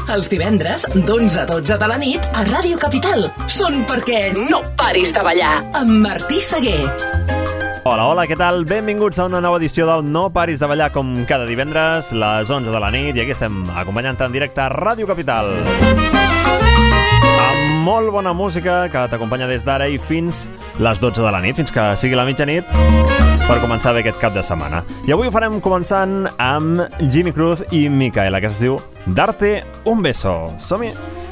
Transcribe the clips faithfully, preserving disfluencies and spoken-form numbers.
Els divendres, d'onze a dotze de la nit, a Ràdio Capital. Són perquè no paris de ballar, amb Martí Seguer. Hola, hola, què tal? Benvinguts a una nova edició del No paris de ballar, com cada divendres, les onze de la nit, i aquí estem acompanyant en directe a Ràdio Capital. Amb molt bona música que t'acompanya des d'ara i fins les dotze de la nit, fins que sigui la mitjanit, per començar bé aquest cap de setmana. I avui ho farem començant amb Jimmy Cruz i Micaela, que es diu Darte un beso. Som-hi!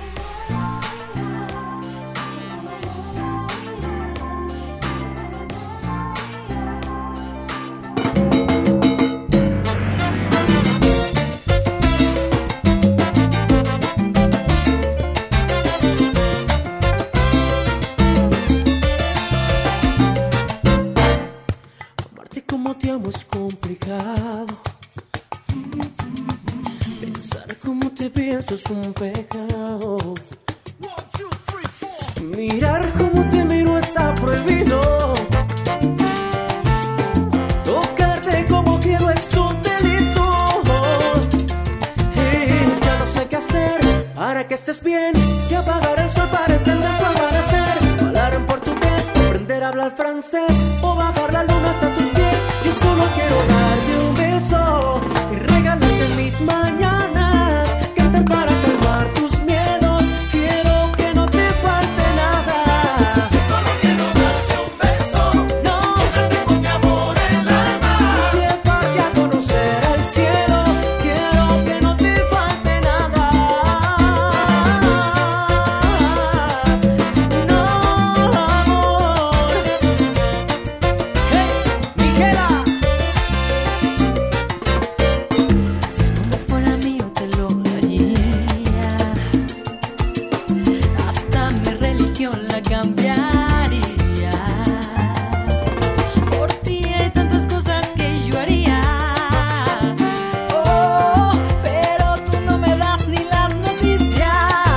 Es un pecado. Mirar como te miro está prohibido. Tocarte como quiero es un delito. Y ya no sé qué hacer para que estés bien. Si apagar el sol para encender tu amanecer. Hablar en portugués, aprender a hablar francés o bajar la luna hasta tus pies. Yo solo quiero darte un beso y regalarte mis mañanas. Para calmar tus miedos, quiero que no te falte nada. Solo quiero darte un beso, no, quédate con mi amor en el alma. Llevarte a conocer el cielo, quiero que no te falte nada. No, amor. Hey, Micaela. Si el mundo fuera mío te lo la cambiaría. Por ti hay tantas cosas que yo haría. Oh, pero tú no me das ni las noticias.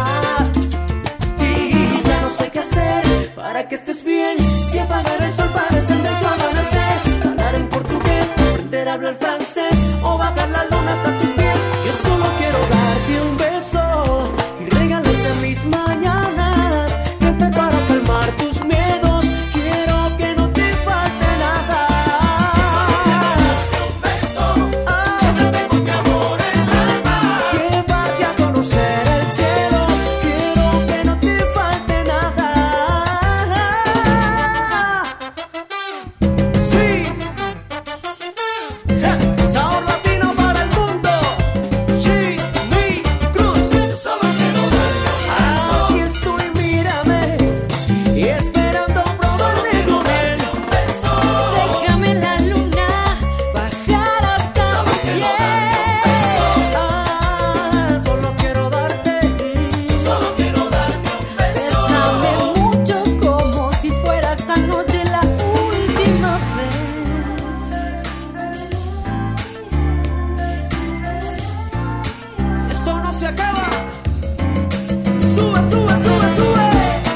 Y ya no sé qué hacer para que estés bien. Si apagar el sol para encender tu amanecer. Hablar en portugués, aprender a hablar francés o bajar la luna hasta tus pies. Yo solo quiero darte un beso y regalarte mis mañanas. Para calmar tus miedos, quiero que no te falte nada. Solo quiero darte un beso, quédate con mi amor en el alma. Llevarte a conocer el cielo, quiero que no te falte nada. Sí, ja. Sabor latino para el mundo. Jimmy Cruz. Yo solo quiero darte un beso. Aquí estoy, mírame. Y esperando probarme con él. Déjame la luna bajar hasta los pies. Ah, solo quiero darte, solo quiero darte un beso. Bésame mucho como si fuera esta noche la última vez. Esto no se acaba. Sube, sube, sube, sube.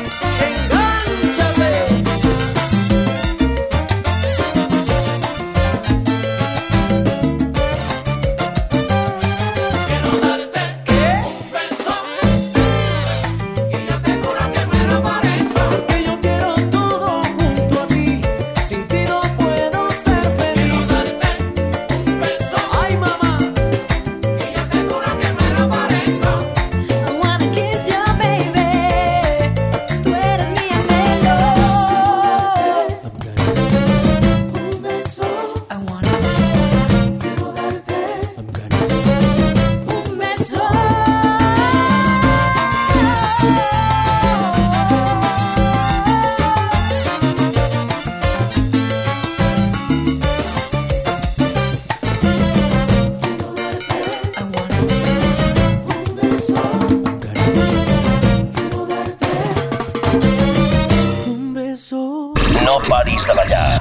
No paris de ballar.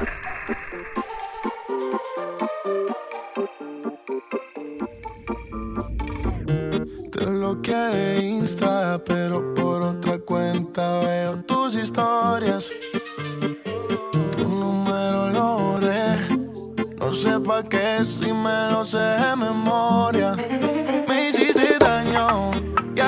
Te bloqueé de Insta, pero por otra cuenta veo tus historias. Tu número lo borré, no sé pa' qué si me lo sé de memoria. Me hiciste daño y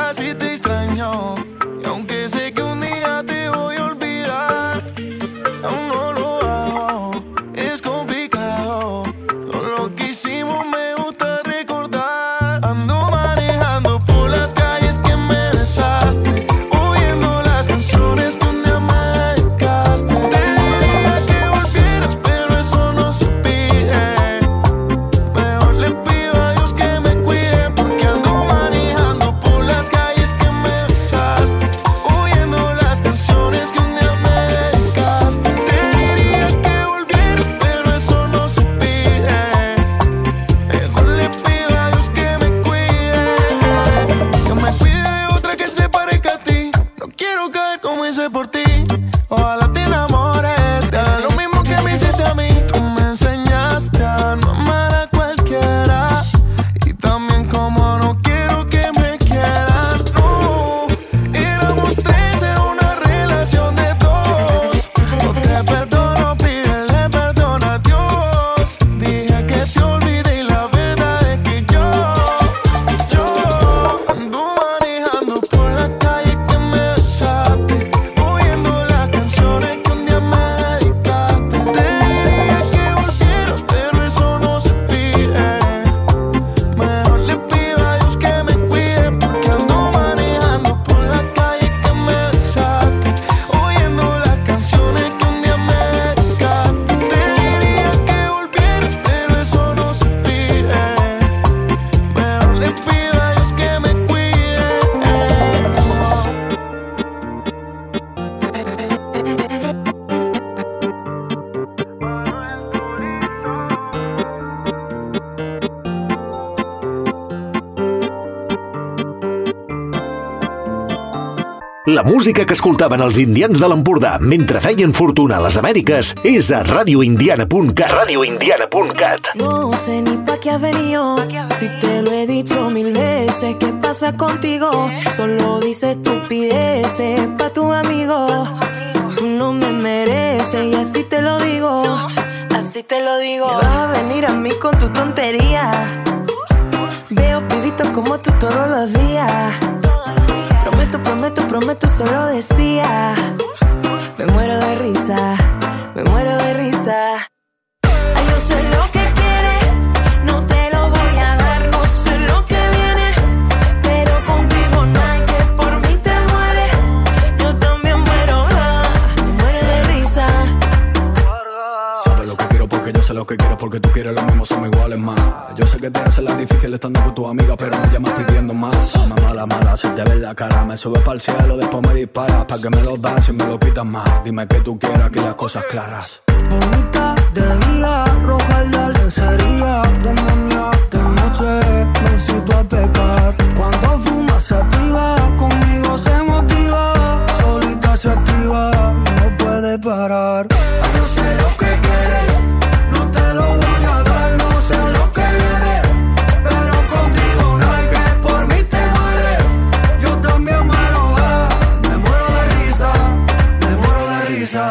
La música que escoltaven els indians de l'Empordà mentre feien fortuna a les Amèriques és a radio indiana punt cat. radio indiana punt cat. No sé ni pa' qué has venido, si te lo he dicho mil veces. ¿Qué pasa contigo? Solo dices estupideces pa' tu amigo. Tú no me mereces y así te lo digo, así te lo digo. Me vas a venir a mí con tu tontería. Veo pibitos como tú todos los días. Prometo, prometo, prometo, solo decía. Me muero de risa, me muero de risa. Ay, yo sé lo que quieres, no te lo voy a dar. No sé lo que viene, pero contigo no hay, que por mí te mueres. Yo también muero, ah, me muero de risa. Sabes lo que quiero porque yo sé lo que quiero, porque tú quieres lo mismo, somos iguales más. Yo sé que te hace la difícil estando con tu amiga, pero me llamas pidiendo más. Mamá mala, mala, se te ve la cara. Me subes para el cielo, después me disparas. ¿Pa' que me lo das y me lo quitas más? Dime que tú quieras, aquí las cosas claras. Bonita de día, roja la lencería, demonia de noche, me incito a pecar. Cuando fumas se activa, conmigo se motiva, solita se activa, no puede parar. Ay, yo sé lo que quieres, no te lo voy a dar, no sé lo que viene, pero contigo no hay, que por mí te mueres. Yo también muero, ah, me muero de risa, me muero de risa.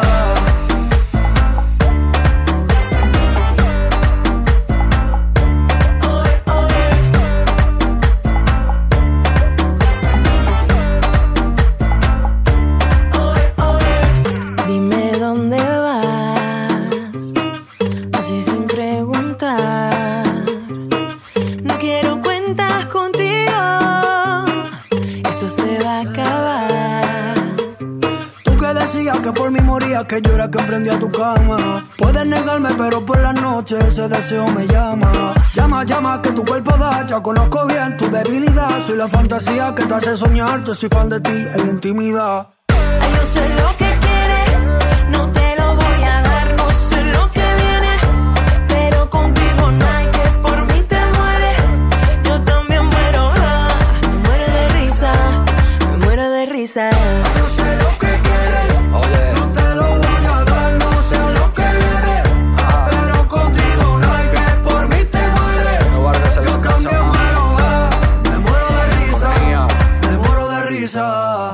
Que yo era quien prendía tu cama. Puedes negarme, pero por la noche ese deseo me llama. Llama, llama, que tu cuerpo da. Ya conozco bien tu debilidad. Soy la fantasía que te hace soñar. Yo soy fan de ti en la intimidad. Ay, yo sé lo que quieres, no te lo voy a dar. No sé lo que viene, pero contigo no hay, que por mí te mueres. Yo también muero, ah, me muero de risa, me muero de risa. Ay, yo sé lo que quieres, oye. No te lo voy a dar, no sé lo que viene, ah, pero contigo no hay, que por mí te mueres. No, yo también muero, ah, me muero de risa, me muero de risa.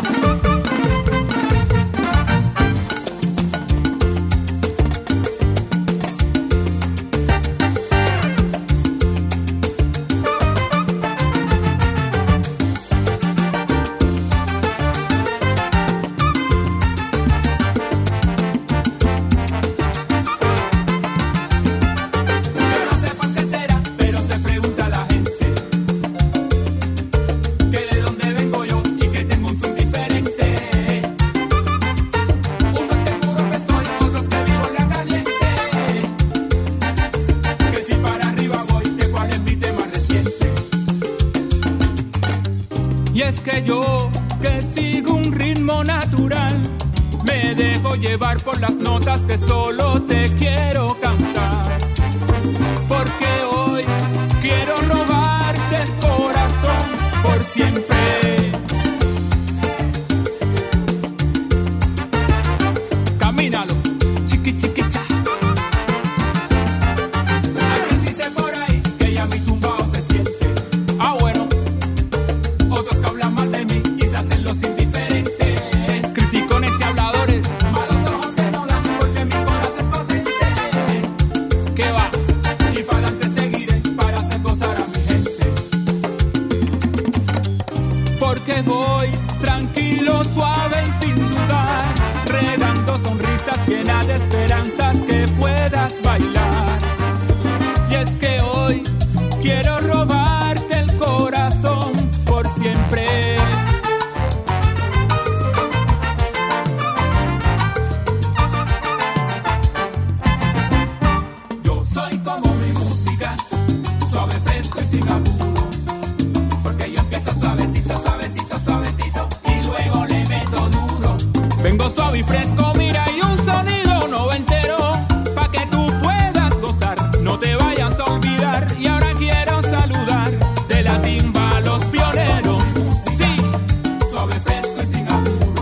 Que yo, que sigo un ritmo natural, me dejo llevar por las notas que solo te quiero cantar. Porque hoy quiero robarte el corazón por siempre. Camínalo, chiqui chiqui cha. Hay quien dice por ahí que ya mi tumbao se siente. Ah, bueno. Otros que hablan mal de mí y se hacen los indiferentes. Criticones y habladores, malos ojos que no dan, porque mi corazón es potente. ¿Qué va? Y para adelante seguiré para hacer gozar a mi gente. Porque voy tranquilo, suave y sin dudar, regando sonrisas llenas de esperanzas que puedas bailar. Y es que hoy quiero robarte el corazón por siempre. Yo soy como mi música, suave, fresco y sin apuros. Porque yo empiezo suavecito, suavecito, suavecito y luego le meto duro. Vengo suave y fresco, mira, y un sonido noventero pa' que tú puedas gozar, no te vayas a olvidar. Y ahora quiero saludar de la timba a los pioneros. Sí, suave, fresco y sin apuro.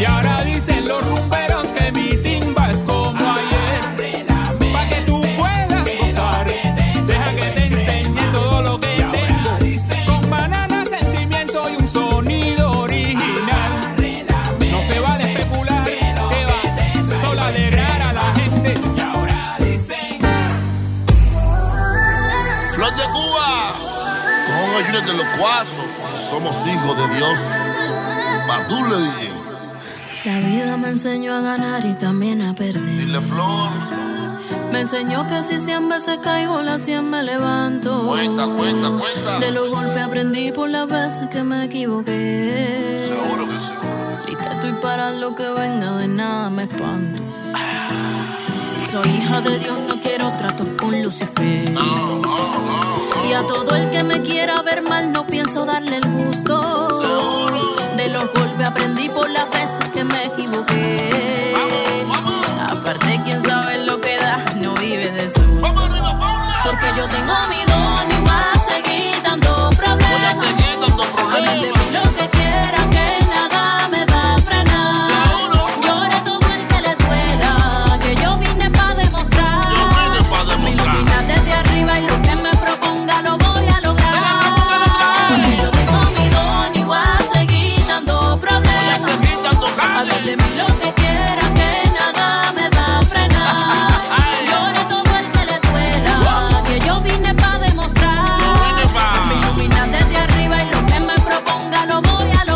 Y ahora dicen los rumberos que mi timba es como ayer. Pa' que tú puedas gozar, deja que te enseñe todo lo que tengo. Con banana, sentimiento y un sonido original. No se va a especular, que va solo a alegrar a la gente. Y ahora dicen Flor de Cuba, con ayudas de los cuatro, somos hijos de Dios. Batule, D J. La vida me enseñó a ganar y también a perder. Dile, Flor. Me enseñó que si cien veces caigo, las cien me levanto. Cuenta, cuenta, cuenta. De los golpes aprendí por las veces que me equivoqué. Seguro que sí. Lista estoy para lo que venga, de nada me espanto. Soy hija de Dios, no quiero tratos con Lucifer. No, no, no, no. Y a todo el que me quiera ver mal, no pienso darle el gusto. Seguro. De los golpes aprendí por las veces que me equivoqué. Vamos, vamos. Aparte, quién sabe lo que da, no vive de eso. Vamos arriba, Paula. Porque yo tengo mi don y voy a seguir dando problemas. Voy a seguir dando problemas. Hablen de mí lo que quieran, que nada me va a frenar. Seguro. Llore todo el que le duela, que yo vine pa' demostrar. Yo vine pa' demostrar. Me ilumina desde arriba y lo que me proponga lo voy a lograr. Porque yo tengo mi don y voy a seguir dando problemas. Voy a seguir dando calle. Hablen de mí lo que quieran, que nada me va a frenar. Llore todo el que le duela, que yo vine pa' demostrar. Yo vine pa'. Me ilumina desde arriba y lo que me proponga lo voy a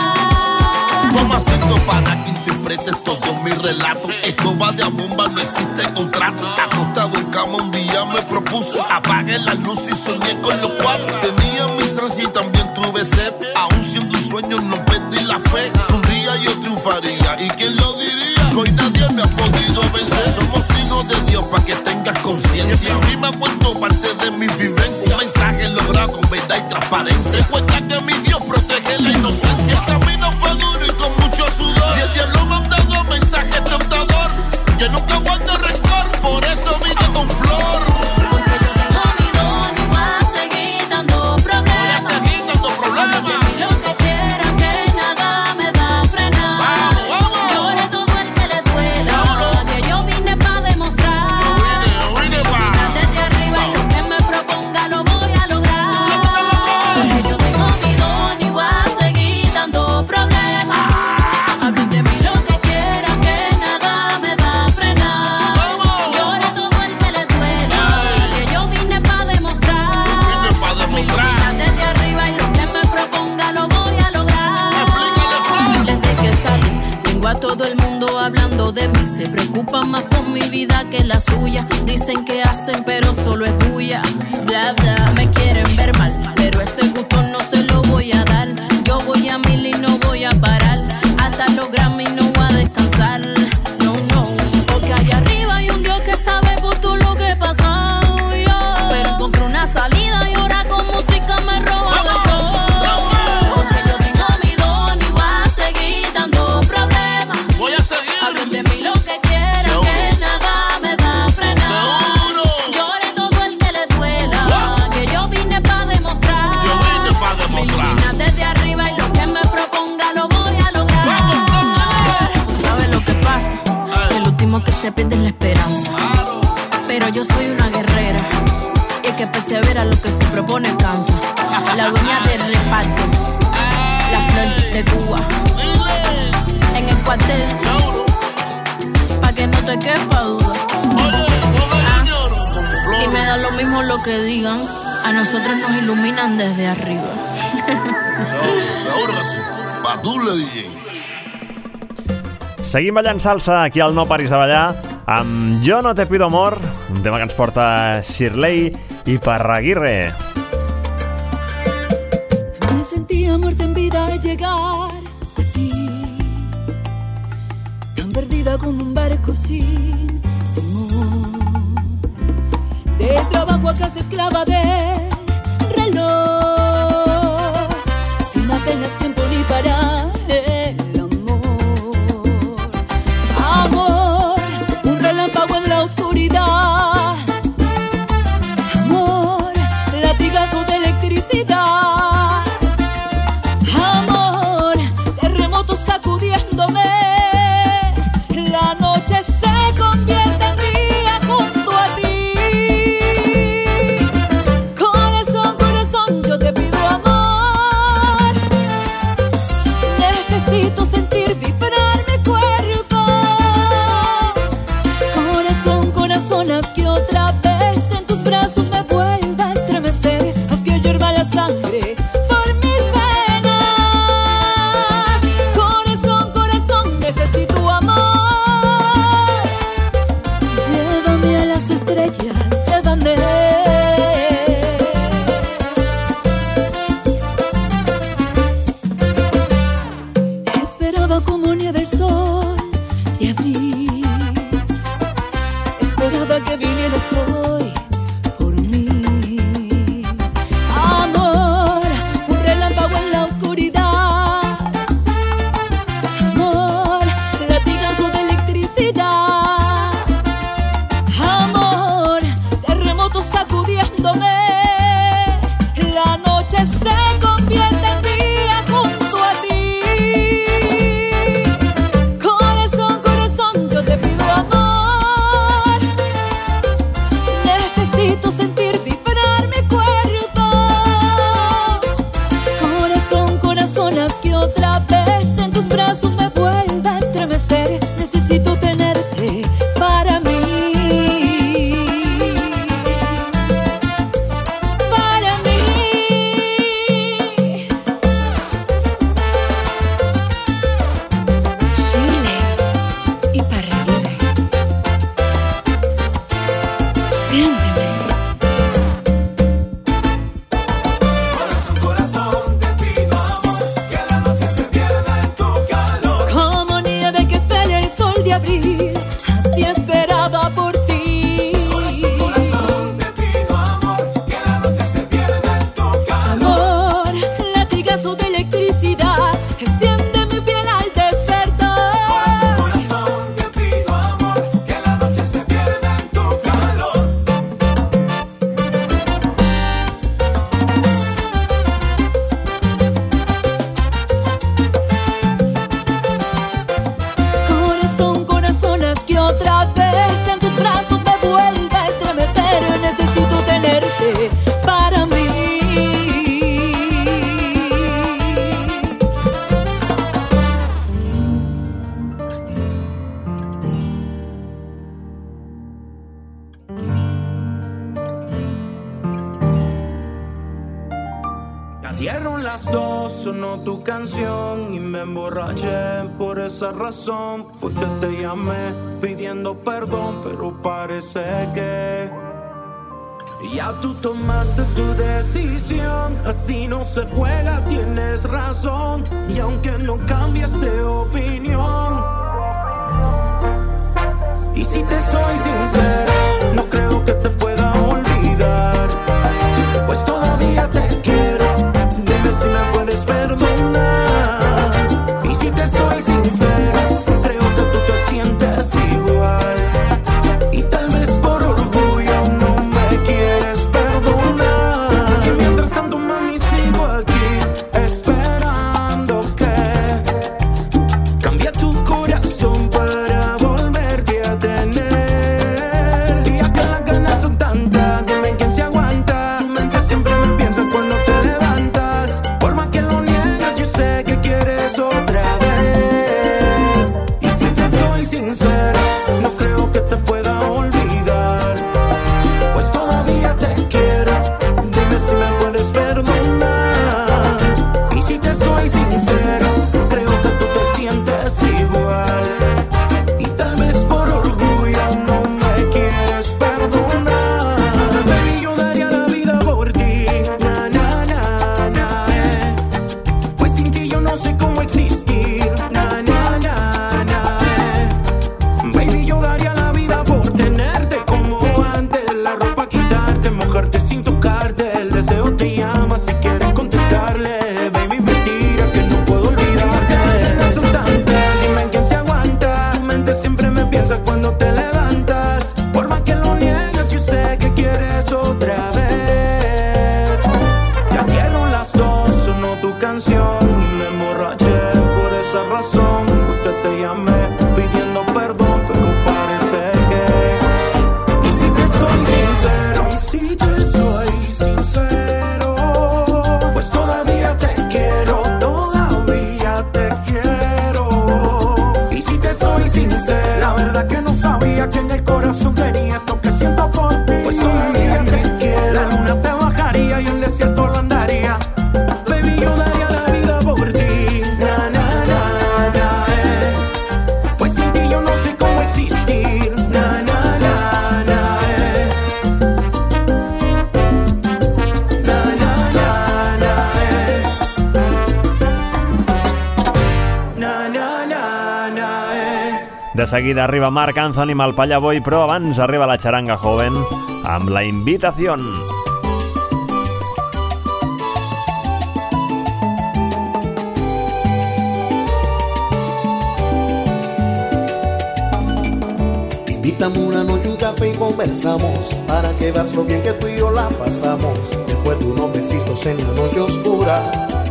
lograr. Vamos haciendo para que interpretes todo mi relato. Esto va de a bomba, no existe contrato. Acostado en cama un día me propuse, apagué la luz y soñé con los cuadros. Tenía mis ansias y también tuve sed. Aún siendo un sueño no perdí la fe. Un día yo triunfaría, ¿y quién lo diría? Hoy nadie me ha podido vencer. Somos hijos de Dios pa' que tengas conciencia. A mí me ha puesto parte de mi vivencia. Un mensaje logrado con verdad y transparencia. Recuerda que mi Dios protege la inocencia. El camino fue duro y con mucho sudor. Y el diablo me ha dado mensaje tentador. Que nunca aguanto rencor, por eso vine con flor. Porque yo tengo mi don y voy a seguir dando problemas. Voy a seguir dando problemas. Hablen de mí lo que quieran, que nada me va a frenar. Vamos, vamos. Llore todo el que le duela, Seguro. que yo vine pa' demostrar. Yo vine, yo vine pa'. Ilumina desde arriba y lo que me proponga lo voy a lograr. Porque yo tengo mi don y voy a seguir dando problemas. Hablen de mí lo que quieran, que nada me va a frenar. Llore todo el que le duela, que yo vine pa' demostrar. Vine pa' demostrar. Ilumina desde arriba y lo que me proponga lo voy a lograr. Explícale, Flor. Desde que salí, tengo a todo el mundo hablando de mí. Se preocupan más por mi vida que la suya. Dicen que hacen, pero solo es bulla. Bla, bla, me quieren ver mal, pero ese gusto no se lo voy a dar. Yo voy a mil y no voy a parar. Hasta los Grammy no voy a descansar. No, no, porque allá arriba hay un Dios que sabe por todo lo que he pasado yo. Pero encontré una salida y ahora con música me roba el show. Porque yo tengo mi don y voy a seguir dando problemas. Voy a seguir. Hablen de mí lo que quieran, Seguro. que nada me va a frenar. Seguro. Llore todo el que le duela, Wow. que yo vine pa' demostrar. Yo vine pa' Me demostrar. ilumina desde arriba y lo que me proponga lo voy a lograr. Vamos, Flor. Tú sabes lo que pasa, que el último que se pierde es la esperanza. Claro. Pero yo soy una guerrera y el que persevera lo que se propone cansa. La dueña del reparto, la flor de Cuba. Dile. En el cuartel, Seguro. pa' que no te quepa duda. Oye, ponme Junior con Flor. Y me da lo mismo lo que digan, a nosotros nos iluminan desde arriba. Seguro, seguro que sí. Batule, D J. Seguim ballant salsa aquí al No Paris de Ballar amb Jo no te pido amor, un tema que ens porta Shirley i Parraguirre. Me sentía muerta en vida al llegar a ti, tan perdida como un barco sin timón. Del trabajo a casa esclava del reloj, sin apenas tiempo ni para el amor. Amor, un relámpago en la oscuridad. Amor, latigazo de electricidad. Amor, terremoto sacudiéndome. soy por mí. Amor, un relámpago en la oscuridad. Amor, latigazo de electricidad. Amor, terremoto sacudiéndome. La noche se convierte en día junto a ti. Corazón, corazón, yo te pido amor. Necesito sentir vibrar mi cuerpo. Corazón, corazón, haz que otra vez en tus brazos me vuelva a estremecer. Necesito tenerte para mí. Para mí. Shirley y Parraguirre. Siénteme. Corazón, corazón, te pido amor, que la noche se pierda en tu calor. Como nieve que espera el sol de abril, así esperaba por ti. Corazón, te pido amor, que la noche se pierda en tu calor. Amor, latigazo de electricidad, enciende mi piel al despertar. Corazón, te pido amor, que la noche se pierda en tu calor. Corazón, corazón, haz que otra vez en tus brazos me vuelva a estremecer. Necesito tenerte para mí. Ya dieron las dos, sonó tu canción y me emborraché. Por esa razón fue que te llamé pidiendo perdón, pero parece que ya tú tomaste tu decisión. Así no se juega, tienes razón. Y aunque no cambias de opinión, y si te soy sincero, no creo que te pueda olvidar, pues todavía te quiero. Dime si me puedes perdonar. Y si te soy sincero, creo que tú te sientes igual. Y tal vez por orgullo no me quieres perdonar. Y mientras tanto, mami, sigo aquí esperando que De seguida arriba Marc Anthony amb el Pallavoy, però abans arriba la xaranga joven amb La Invitación. Invítame una noche, un café y conversamos, para que veas lo bien que tú y yo la pasamos. Después de unos besitos en la noche oscura.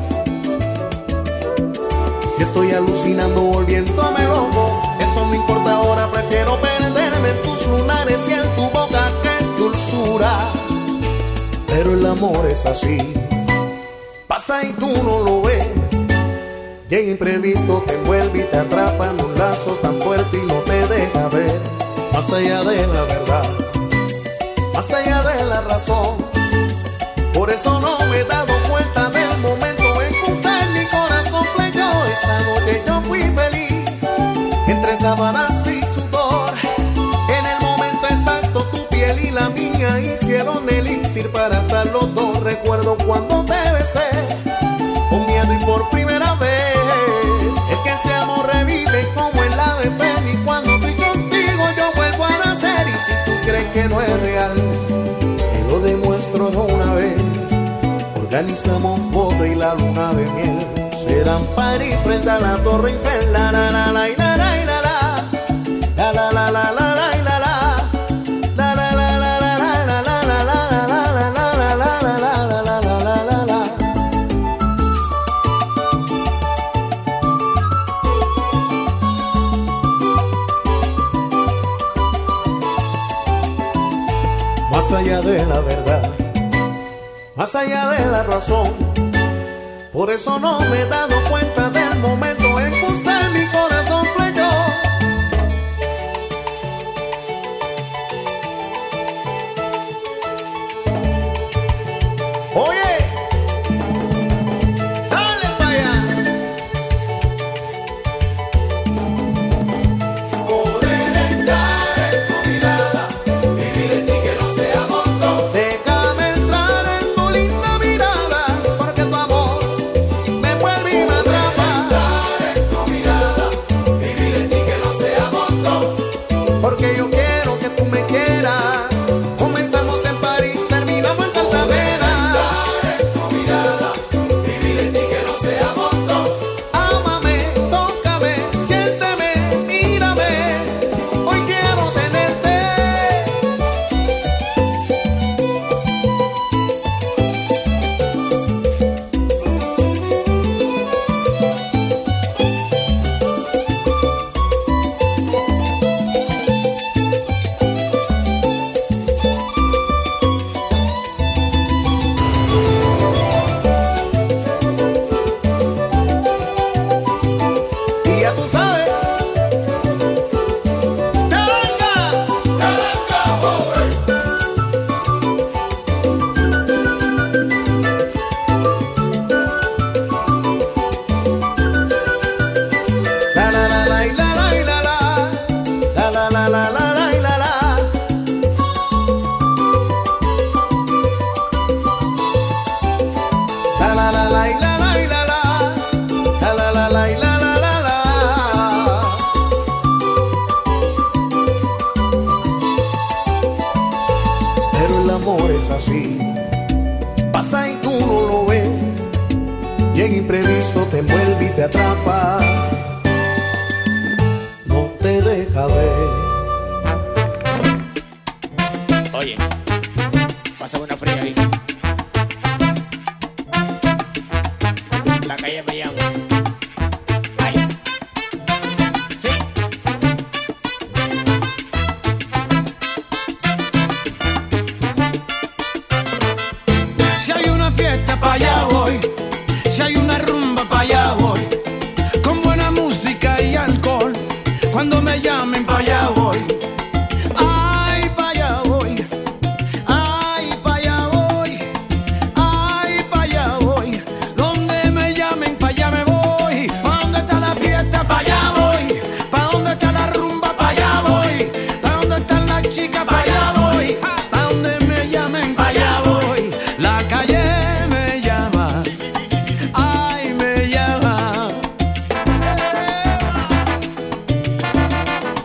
Si estoy alucinando, volviéndome loco, eso no importa ahora, prefiero perderme en tus lunares y en tu boca que es dulzura. Pero el amor es así, pasa y tú no lo ves. Llega imprevisto, te envuelve y te atrapa en un lazo tan fuerte y no te deja ver. Más allá de la verdad, más allá de la razón. Por eso no me he dado cuenta del momento en que usted en mi corazón flechó. Esa noche yo fui feliz, entre sábanas y sudor. En el momento exacto tu piel y la mía hicieron elixir para estar los dos. Recuerdo cuando te besé, con miedo y por primera vez. Es que ese amor revive como el ave fénix cuando estoy contigo yo vuelvo a nacer. Y si tú crees que no es real, te lo demuestro de una vez. Organizamos boda y la luna de miel, serán parís frente a la Torre Eiffel. La la la la la la la la la la la la la. Más allá de la verdad, más allá de la razón. Por eso no me he dado cuenta del momento en que usted en mi corazón flechó. Oye, dale para allá. Poder entrar en tu mirada, vivir en ti que no seamos dos. Déjame entrar en tu linda mirada, porque tu amor me vuelve y me atrapa. Entrar en tu mirada, vivir en ti que no seamos dos. Porque yo quiero que tú me quieras. Comenzamos en París, terminamos en Cartagena. Entrar en tu mirada, vivir en ti que no seamos dos. Ámame, tócame, siénteme, mírame. Hoy quiero tenerte. Y ya tú sabes. ¡Charanga! ¡Charanga, joven! La la la la la la la la la la la la la la la la. La la la la la la la la la la la la la la la la. Pero el amor es así, pasa y tú no lo ves. Llega imprevisto, te envuelve y te atrapa, no te deja ver. Oye, pásame una fría ahí. La calle me llama. Ay. Sí. Si hay una fiesta pa' allá voy, si hay una rumba pa' allá voy, con buena música y alcohol, cuando me llamen pa' allá voy. Ay, pa' allá voy, ay, pa' allá voy, ay, pa' allá voy, donde me llamen pa' allá me voy. Pa' donde está la fiesta pa' allá voy, pa' donde está la rumba pa' allá voy, pa' donde están las chicas pa' allá voy, pa' donde me llamen pa' allá voy. La calle me llama, ay, me llama.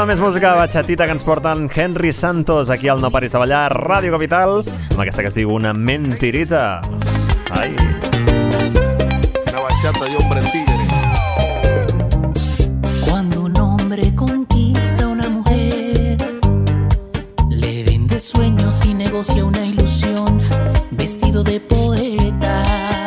amb més música batxatita que ens porten Henry Santos aquí al No Paris de Ballar, Ràdio Capital, amb aquesta que es diu Una Mentirita. Ai. Una bachata y hombre tigre. Cuando un hombre conquista a una mujer, le vende sueños y negocia una ilusión, vestido de poeta.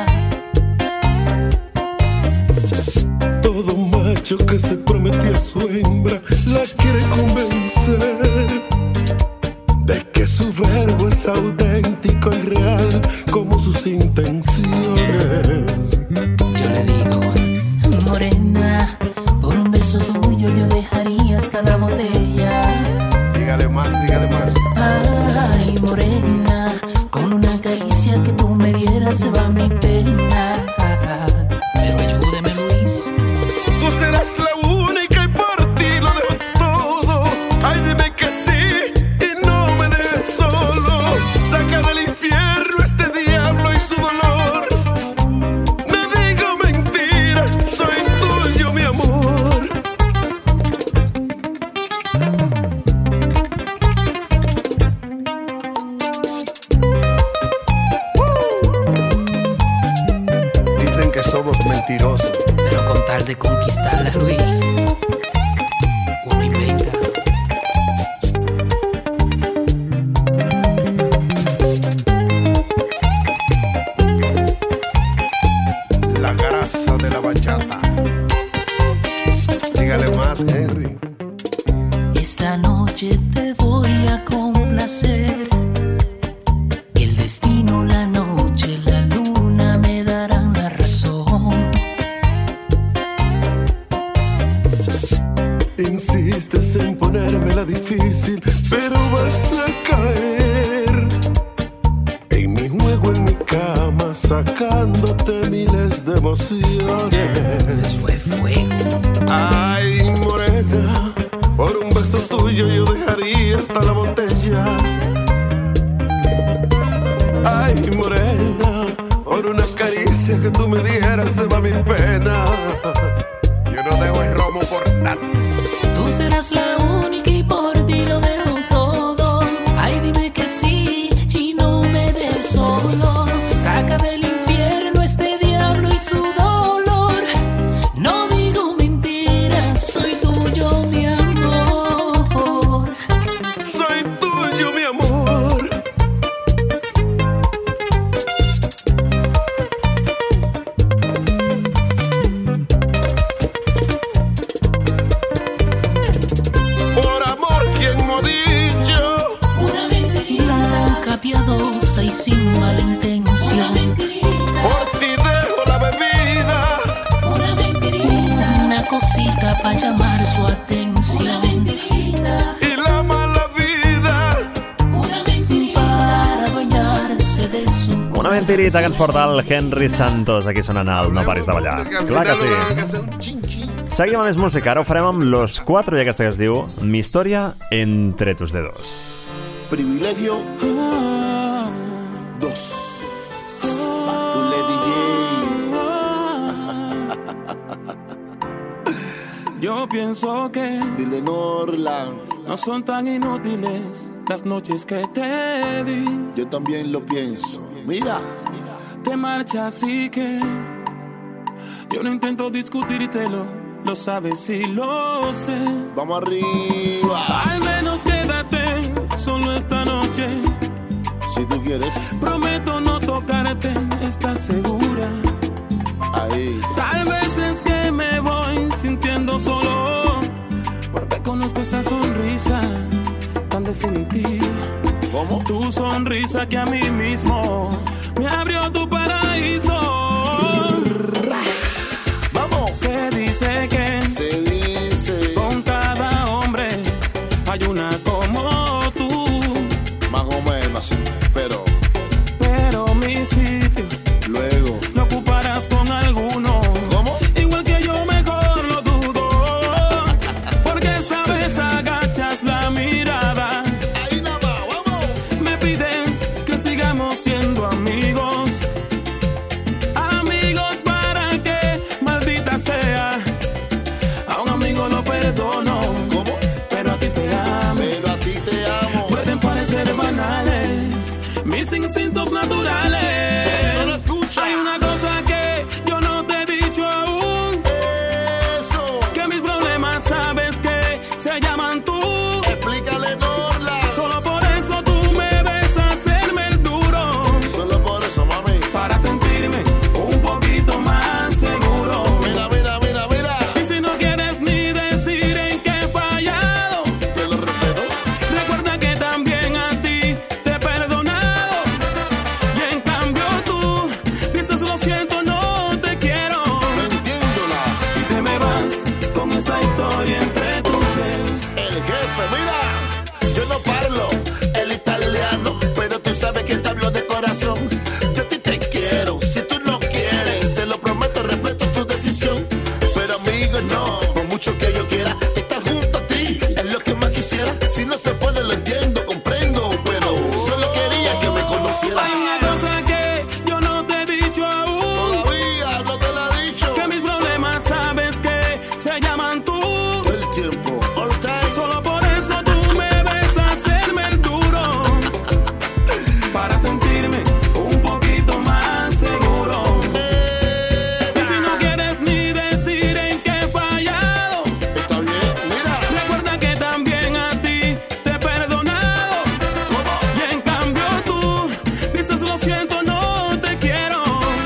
Todo macho que se prometió a su hembra la quiere convencer de que su verbo es auténtico y real como sus intenciones. Yo le digo, morena, por un beso tuyo yo dejaría hasta la botella. Dígale más, dígale más. Ay, morena, con una caricia que tú me dieras se va mi pena. Pero ayúdeme, Luis. Tú serás la única y por ti lo dejo todo. Ay, dime que sí y no me dejes solo. Saca del infierno este diablo y su dolor. No digo mentira, soy tuyo, mi amor. Dicen que somos mentirosos, pero con tal de conquistarla, Luis, uno inventa. la grasa de la bachata. Dígale más, Henry. Esta noche te voy a complacer. El destino, la noche, la luna me darán la razón. Insistes en ponérmela difícil, pero vas a caer en mi juego, en mi cama, sacándote miles de emociones. Eso es fuego. Ay, morena, por un beso tuyo yo dejaría hasta la botella. Ay, morena, por una caricia que tú me dieras se va mi pena. Yo no dejo el romo por nada. Tú serás la única y por ti lo dejo todo. Ay, dime que sí y no me des solo. Saca del infierno este diablo y su dolor. No digo mentiras, soy tuyo, mi amor. Soy tuyo, mi amor. Por amor, ¿quién no ha dicho? Una mentirita blanca, piadosa y sin mala intención. Por ti dejo la bebida. Una mentirita, una cosita para llamar su atención. Y la mala vida. Una mentirita para adueñarse de su. Una mentirita que ens porta el Henry Santos aquí sonant al No Paris de Ballar. Clar que sí. Seguim amb més música. Ara ho farem amb Los Cuatro i aquesta que es diu Mi historia entre tus dedos. Privilegio dos. Tú le D J. Yo pienso que Dile Norland. no son tan inútiles las noches que te di. Yo también lo pienso. Mira. Te marchas y que yo no intento discutírtelo, lo sabes y lo sé. Vamos arriba. Al menos quédate solo esta noche. Si tú quieres. Prometo no tocarte, ¿estás segura? Ahí. Tal vez es que me voy sintiendo solo, porque conozco esa sonrisa tan definitiva. ¿Cómo? Tu sonrisa que a mí mismo me abrió tu paraíso. Vamos. Se dice que Se dice. con cada hombre hay una como tú. Más o menos así. Pero. Pero mi sitio Luego. lo ocuparás con alguno. ¿Cómo? Igual que yo, mejor lo dudo. Porque esta vez agachas la mirada. Ahí nada más. Vamos. Me pides que sigamos siendo amigos. instintos naturales. Solo escucha. Hay una cosa que yo no te he dicho aún. Eso. Que mis problemas sabes que se llaman tú. Explícale, Norla. Solo por eso tú me ves hacerme el duro. Solo por eso, mami. Para sentirme un poquito más seguro. Mira, mira, mira, mira. Y si no quieres ni decir en qué he fallado, te lo respeto. Recuerda que también a ti te he perdonado. Y en cambio tú dices lo siento, no te quiero. No entiéndola. Y te me vas con esta historia entre tus dedos. El jefe, mira, yo no parlo el italiano, pero tú sabes que te hablo de corazón. Yo a ti te quiero, si tú no quieres, te lo prometo, respeto tu decisión. Pero amigo, no, por mucho que yo quiera estar junto a ti, es lo que más quisiera. Si no se puede, lo entiendo, comprendo, pero solo quería que me conocieras. Hay una cosa que yo no te he dicho aún. Todavía no te la he dicho. Que mis problemas sabes que se llaman tú. Todo el tiempo, all time. Solo por eso tú me ves hacerme el duro. Para sentirme un poquito más seguro. Y si no quieres ni decir en qué he fallado, Está bien, mira. recuerda que también a ti te he perdonado. Y en cambio tú dices lo siento, no te quiero.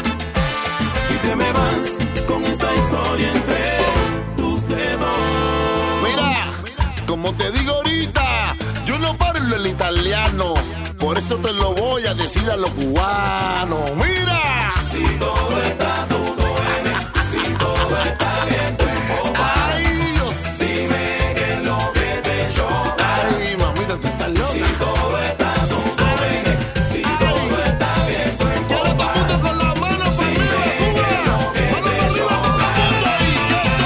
Y te me vas con esta historia entre tus dedos. Mira, como te digo ahorita, yo no parlo el italiano, por eso te lo voy a decir a los cubanos. Mira, Si todo está todo bien, si todo está bien, tú ay Dios, dime qué es lo que te choca. ay mamita, tú estás loca. Si todo está todo bien, si todo está bien, tú Quiero todo el mundo con las manos para arriba, Cuba. Manos para arriba, todo el mundo y que te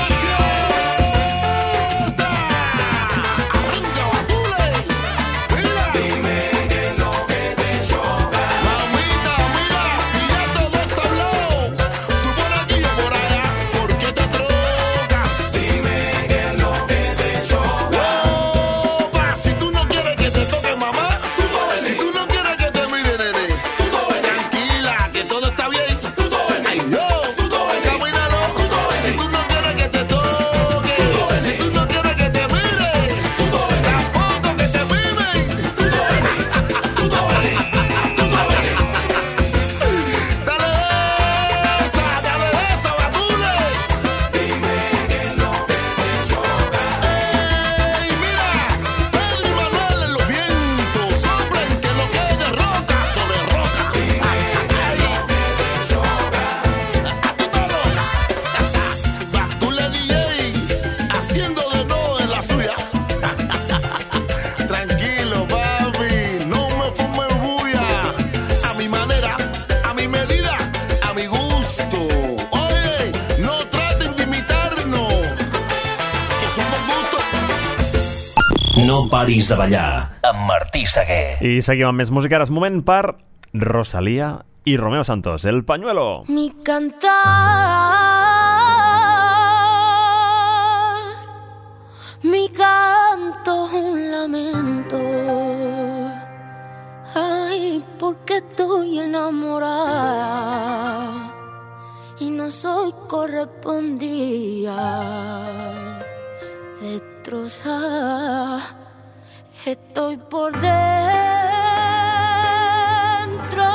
fiesta. Arranca, Batule. Mira, dime qué es lo que te choca. mamita, mira, si ya todo está hablado, tú por aquí, yo por allá, ¿por qué te trocas? Dime qué es lo que te choca. Opa, si tú no quieres que te toque mamá, si tú no quieres que te mire nene, tranquila, que todo está bien. Ay, yo, camínalo. Si tú no quieres que te toque, si tú no quieres que te mire, tampoco que te mimen. Dale esa, dale esa, Batule. Dime qué es lo que te choca. Ey, mira, Pedro y Manuel en los vientos soplan que lo que es de roca sobre roca. Batule D J haciendo de nuevo en la suya. Tranquilo, papi, no me fumes bulla. A mi manera, a mi medida, a mi gusto. Oye, no traten de imitarnos, que somos gustos. No paris de ballar amb Martí Seguer. I seguim amb més música. Ara és moment per Rosalía i Romeo Santos, El Pañuelo. Mi cantar, mi canto es un lamento. Ay, porque estoy enamorada y no soy correspondida. Destrozada estoy por dentro.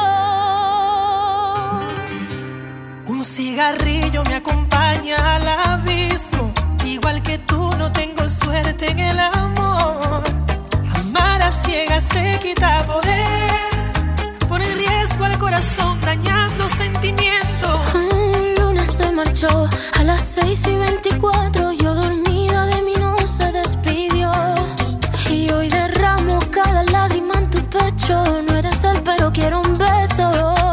Un cigarrillo me acompaña al abismo. Igual que tú no tengo suerte en el amor. Amar a ciegas te quita poder. Pone en riesgo al corazón dañando sentimientos. Mm, Luna se marchó a las seis y veinticuatro. Yo dormida de mí no se despidió. Y hoy derramo cada lágrima en tu pecho. No eres él pero quiero un beso.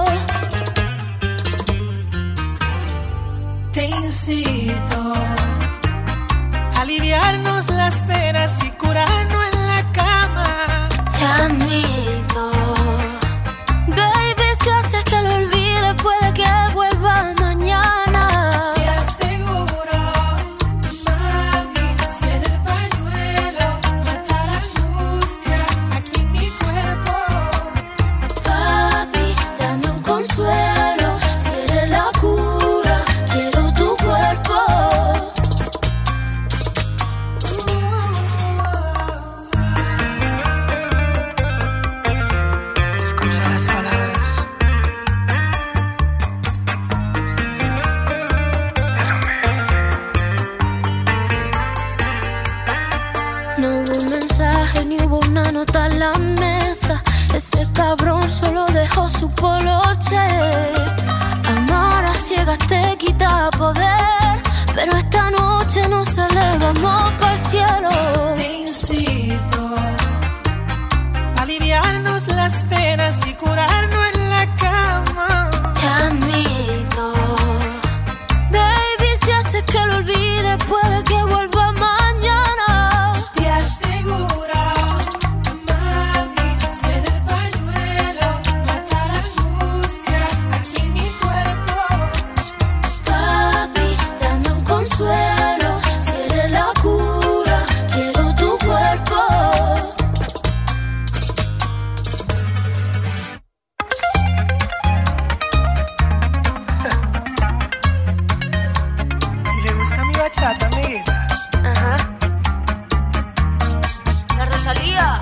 Te incito a aliviarnos las penas y curarnos en la cama. Te admito, baby, si haces que lo olvide puede que vuelva mañana. Te aseguro, mami, si en el pañuelo mata la angustia aquí en mi cuerpo. Pa nota en la mesa. Ese cabrón solo dejó su poloche. Amar a ciegas te quita poder, pero esta noche nos elevamos para el cielo. Te incito a aliviarnos las penas y curarnos en la cama. Te admito, baby, si haces que lo olvide, puede que vuelva mañana. Te aseguro, mami, ser el pañuelo, mata la angustia aquí en mi cuerpo. Papi, dame un consuelo, si eres la cura, quiero tu cuerpo. ¿Y le gusta mi bachata, amiguita? Ajá. La Rosalía.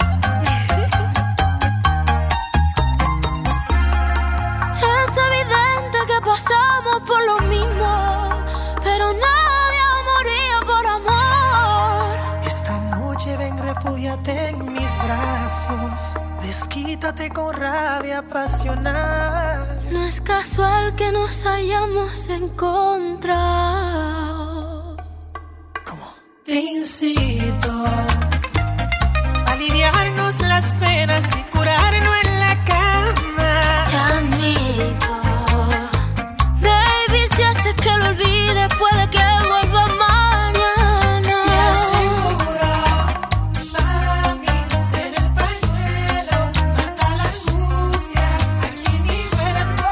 Es evidente que pasamos por lo mismo, pero nadie moría por amor. Esta noche ven, refúgiate en mis brazos, desquítate con rabia pasional. No es casual que nos hayamos encontrado. Te incito a aliviarnos las penas y curarnos en la cama. Te admito, baby, si haces que lo olvide, puede que vuelva mañana. Te aseguro, mami, ser el pañuelo, mata la angustia aquí en mi cuerpo.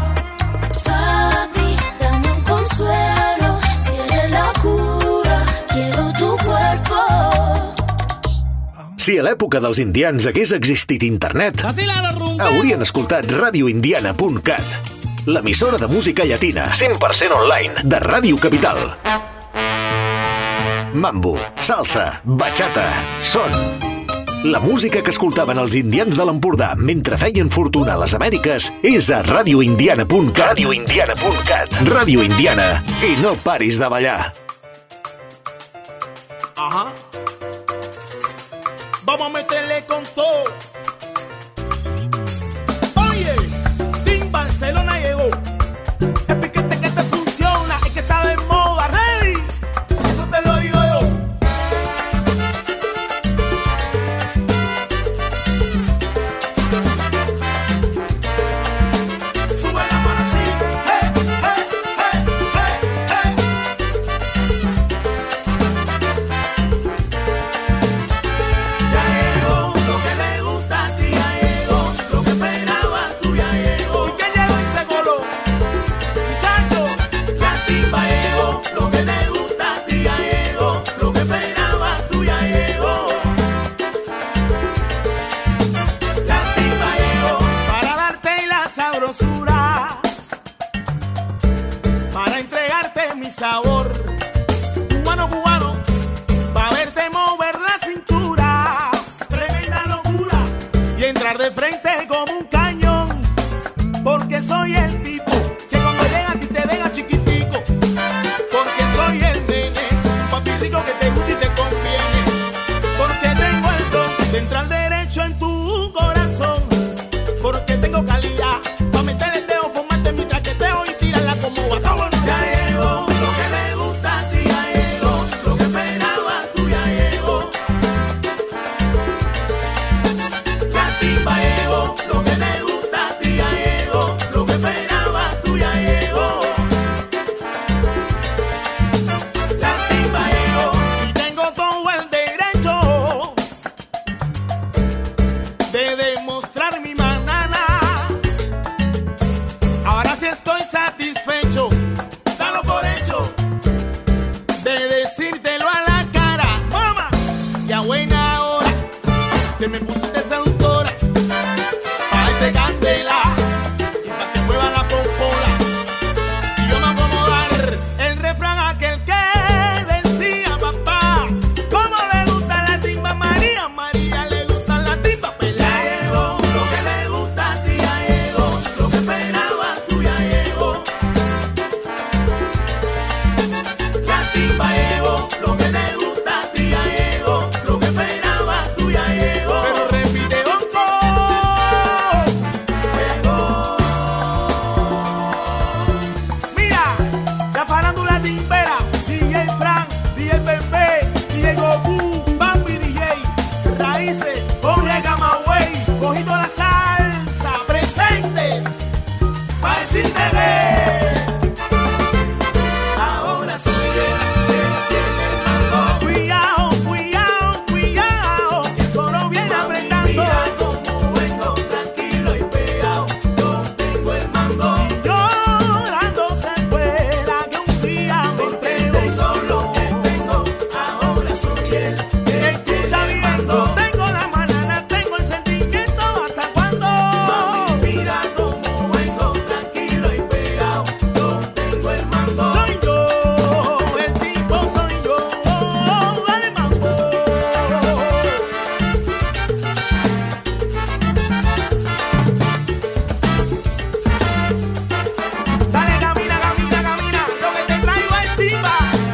Papi, dame un consuelo, si eres la cura, quiero tu cuerpo. Si a l'època dels indians hagués existit internet, haurien escoltat radio indiana punt cat, l'emissora de música llatina cent per cent online de Ràdio Capital. Mambo, salsa, bachata, son. La música que escoltaven els indians de l'Empordà mentre feien fortuna a les Amèriques és a radio indiana punt cat. radio indiana punt cat. Ràdio Indiana. I no paris de ballar. Ajá. Vamos a meterle con todo. Oye, Team Barcelona llegó. El piquete que te funciona, el que está de moda, ready. Eso te lo digo yo. Sube la mano así. Hey, hey, hey, hey, hey. Ya llegó lo que le gusta a ti, ya llegó lo que esperabas tú, ya llegó. ¿Y quién llegó y se coló? Muchacho, la tipa llegó, lo que le gusta a ti, ya llegó, lo que esperabas tú, ya llegó. La tipa llegó para darte la sabrosura, para entregarte mi sabor. Cubano, cubano, pa' verte mover la cintura, tremenda locura, y entrar de frente como un cañón, porque soy el tipo que cuando llega a ti te deja chiquitico, porque soy el nene, papi rico que te gusta y te conviene, porque tengo el don de entrar derecho en tu corazón, porque tengo calidad pa' meterle el dedo, formarte mi traqueteo y tirarla como batón. Ya llegó lo que le gusta a ti, ya llegó lo que esperabas tú, ya llegó. La tipa llegó, lo que le gusta a ti, ya llegó, lo que esperabas tú, ya llegó. La tipa llegó y tengo todo el derecho de demostrar mi manana. Ahora sí estoy satisfecho, dalo por hecho, de decírtelo a la cara, mamá, y a buena hora, que me pusiste seductora, pa' darte candela, y pa' que mueva la pompola, y yo me acomodar el refrán aquel que decía papá, ¿cómo le gusta la timba a María? María le gusta la timba, pues ya llegó lo que le gusta a ti, ya llegó, lo que esperabas tú, ya llegó. La timba llegó, lo que le gusta a ti, ya llegó, lo que esperabas tú, ya llegó. Pero Martín Vera, D J Frank, D J Pepe, D J Goku, Bambi D J, Raíces, Jorge Gamaway, Cojito la Salsa, presentes, para decirte que ahora soy el que tiene el mando. Cuidado, cuidado, cuidado, que el coro viene apretando. Mira cómo vengo tranquilo y pegado, yo tengo el mando. Llorando se fue la que un día me entregó. Solo que tengo, ahora soy el que escucha bien. Tengo la manana, tengo el sentimiento, ¿hasta cuándo? Mami, mira cómo vengo tranquilo y pegado, yo tengo el mando. Soy yo, el tipo soy yo, dale mambo. Dale, camina, camina, camina, lo que te traigo es timba.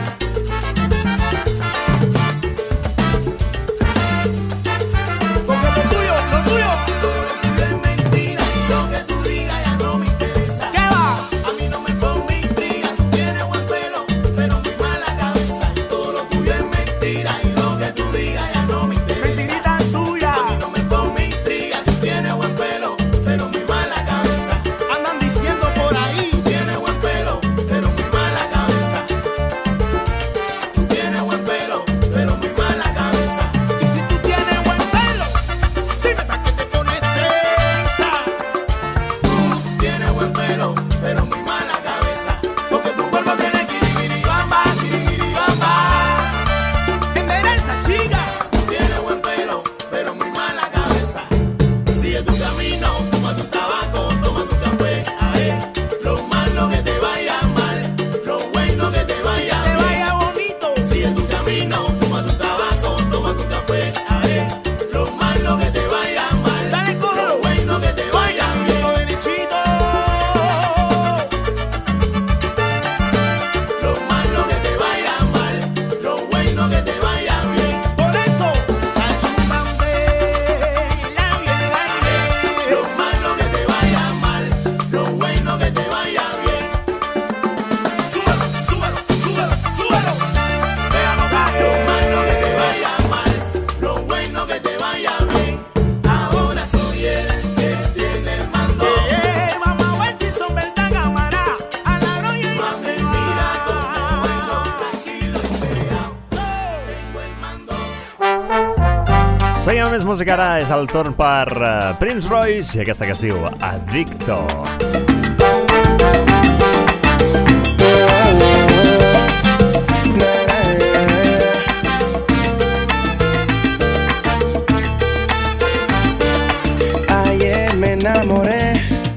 Porque lo tuyo, lo tuyo, todo lo tuyo es mentira. Lo que tú digas ya no me interesa. ¿Qué va? A mí no me ponme intriga. Tú tienes buen pelo, pero muy mala cabeza. Todo lo tuyo es mentira y lo que tú digas ya no me interesa. Mentirita tuya. A mí no me ponme intriga. Tú tienes buen pelo, pero muy mala cabeza. Andan diciendo por ahí. Tú tienes buen pelo, pero muy mala cabeza. Tú tienes buen pelo, pero muy mala cabeza. Y si tú tienes buen pelo, dime para qué te pones tensa. Tú tienes buen pelo, pero muy mala cabeza. Porque tu cuerpo tiene kiribiribamba, kiribiribamba. Endereza, chica. Tú tienes buen pelo, pero muy mala cabeza. Sigue tu camino, fuma tu tabaco, toma tu café. A ver, lo malo que te vaya mal, lo bueno que te vaya bien. Te vaya bonito. Sigue tu camino, fuma tu tabaco, toma tu café. A ver, lo malo que te vaya mal, dale coro, lo bueno que te vaya bien. Derechito. Lo malo que te vaya mal, lo bueno que te vaya bien. Por eso, cachumbambe, la bien, la bien. Lo malo que te vaya mal, lo bueno que te vaya bien. Súbelo, súbelo, súbelo, súbelo. Véalo, lo malo que te vaya mal, lo bueno que te vaya bien. Ahora soy el que tiene el mando. Vamos a ver si son verdad, cámara. A la roya y no se va. Mira cómo vengo tranquilo y pegado, tengo el mando. Seguim amb més música, ara és el torn per uh, Prince Royce i aquesta que es diu Adicto. Ayer me enamoré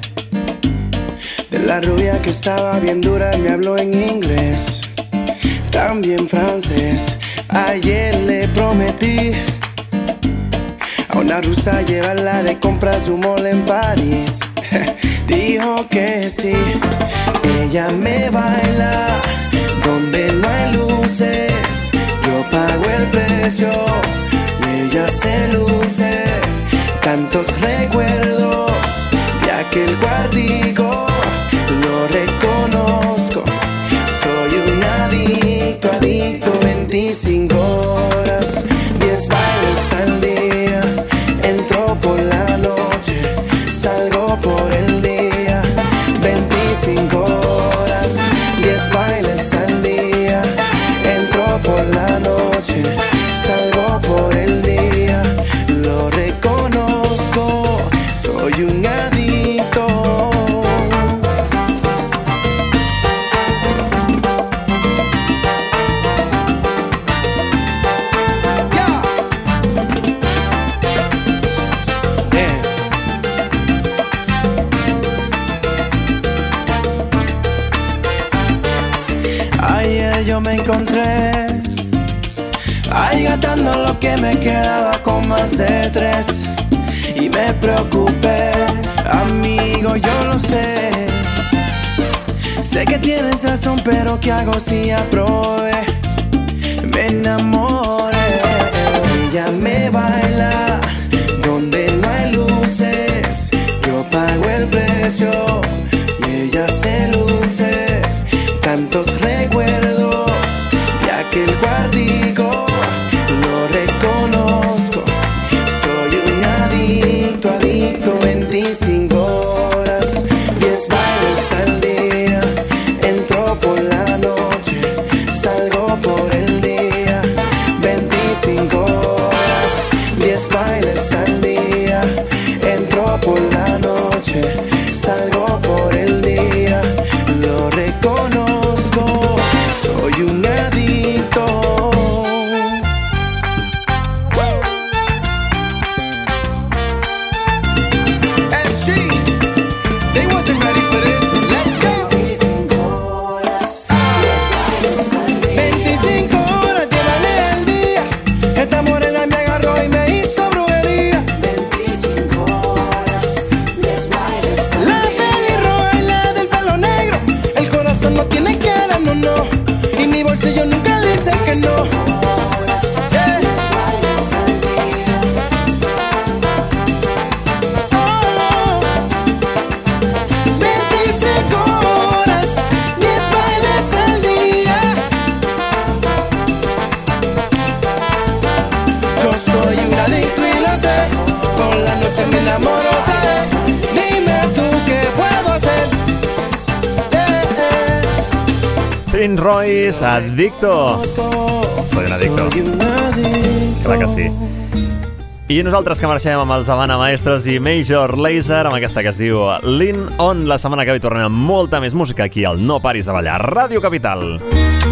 de la rubia que estaba bien dura y me habló en inglés, también francés. Ayer le prometí a una rusa llevarla de compras a su mall en París. Dijo que sí, ella me baila donde no hay luces. Yo pago el precio y ella se luce. Tantos recuerdos de aquel cuartico, lo reconozco. Soy un adicto, adicto, veinticinco horas, diez bailes al día. Entro por la noche, salgo por el día. veinticinco horas, diez bailes al día. Entro por la noche, salgo por el día. Lo reconozco, soy un adicto. Ayer yo me encontré ahí gastando lo que me quedaba con más de tres y me preocupé, amigo, yo lo sé. Sé que tienes razón, pero ¿qué hago si aprobé? Me enamoré. Ella me baila donde no hay luces. Yo pago el precio y ella se luce. Tantos recuerdos adicto. Prince Royce, Adicto. Soy un adicto. Clar que sí. I nosaltres que marxem amb els Havana Maestros i Major Lazer, amb aquesta que es diu Lean On. La setmana que ve tornem amb molta més música aquí al No Paris de Ballar, Ràdio Capital.